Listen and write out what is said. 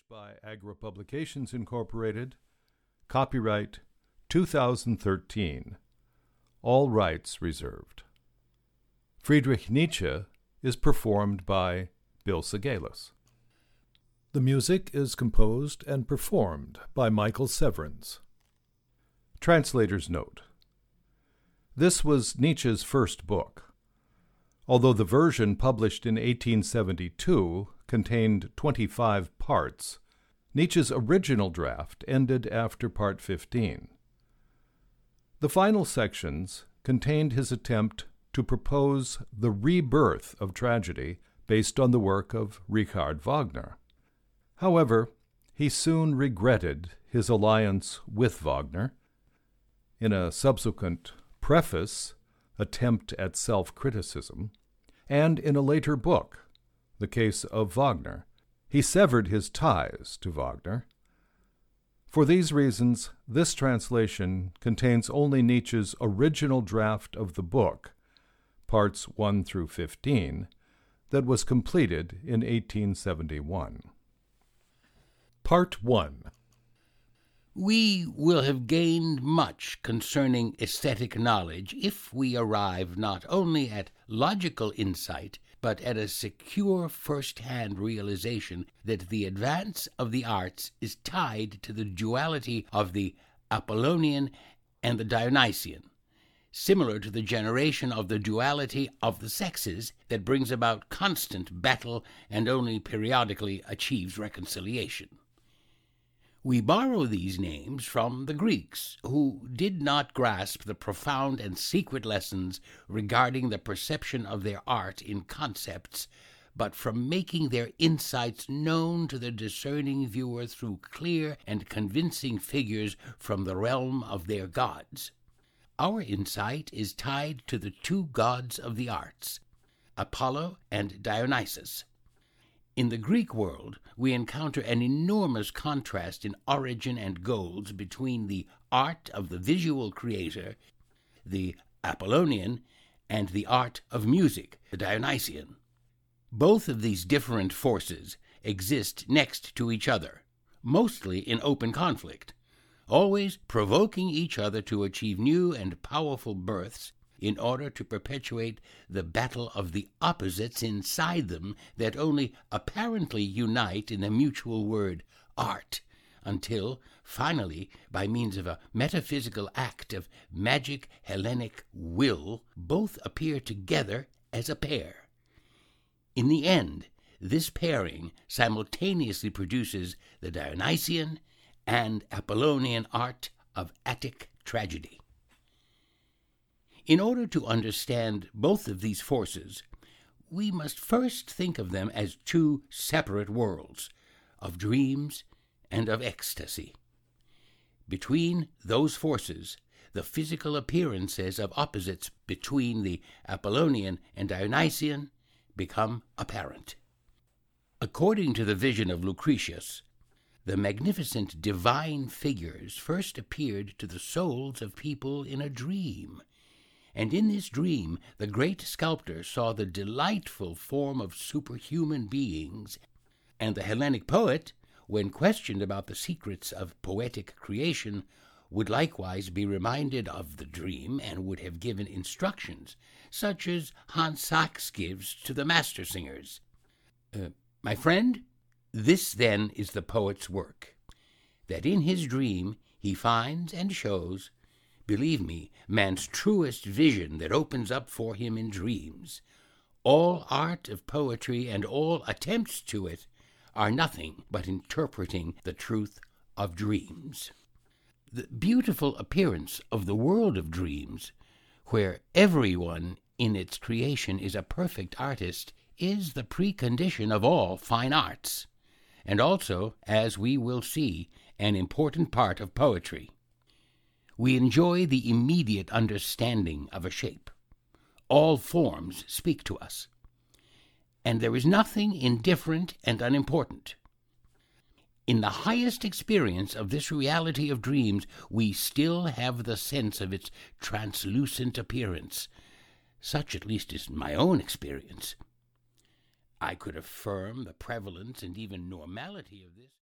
by Agra Publications Incorporated. Copyright 2013. All rights reserved. Friedrich Nietzsche is performed by Bill Segalis. The music is composed and performed by Michael Severance. Translator's note. This was Nietzsche's first book. Although the version published in 1872 contained 25 parts, Nietzsche's original draft ended after part 15. The final sections contained his attempt to propose the rebirth of tragedy based on the work of Richard Wagner. However, he soon regretted his alliance with Wagner. In a subsequent preface, Attempt at Self-Criticism, and in a later book, The Case of Wagner, he severed his ties to Wagner. For these reasons, this translation contains only Nietzsche's original draft of the book, parts 1 through 15, that was completed in 1871. Part 1. We will have gained much concerning aesthetic knowledge if we arrive not only at logical insight, but at a secure first-hand realization that the advance of the arts is tied to the duality of the Apollonian and the Dionysian, similar to the generation of the duality of the sexes that brings about constant battle and only periodically achieves reconciliation. We borrow these names from the Greeks, who did not grasp the profound and secret lessons regarding the perception of their art in concepts, but from making their insights known to the discerning viewer through clear and convincing figures from the realm of their gods. Our insight is tied to the two gods of the arts, Apollo and Dionysus. In the Greek world, we encounter an enormous contrast in origin and goals between the art of the visual creator, the Apollonian, and the art of music, the Dionysian. Both of these different forces exist next to each other, mostly in open conflict, always provoking each other to achieve new and powerful births in order to perpetuate the battle of the opposites inside them that only apparently unite in the mutual word art, until, finally, by means of a metaphysical act of magic Hellenic will, both appear together as a pair. In the end, this pairing simultaneously produces the Dionysian and Apollonian art of Attic tragedy. In order to understand both of these forces, we must first think of them as two separate worlds, of dreams and of ecstasy. Between those forces, the physical appearances of opposites between the Apollonian and Dionysian become apparent. According to the vision of Lucretius, the magnificent divine figures first appeared to the souls of people in a dream, and in this dream the great sculptor saw the delightful form of superhuman beings, and the Hellenic poet, when questioned about the secrets of poetic creation, would likewise be reminded of the dream and would have given instructions, such as Hans Sachs gives to the master singers. My friend, this then is the poet's work, that in his dream he finds and shows, believe me, man's truest vision that opens up for him in dreams. All art of poetry and all attempts to it are nothing but interpreting the truth of dreams. The beautiful appearance of the world of dreams, where everyone in its creation is a perfect artist, is the precondition of all fine arts, and also, as we will see, an important part of poetry. We enjoy the immediate understanding of a shape. All forms speak to us, and there is nothing indifferent and unimportant. In the highest experience of this reality of dreams, we still have the sense of its translucent appearance. Such at least is my own experience. I could affirm the prevalence and even normality of this.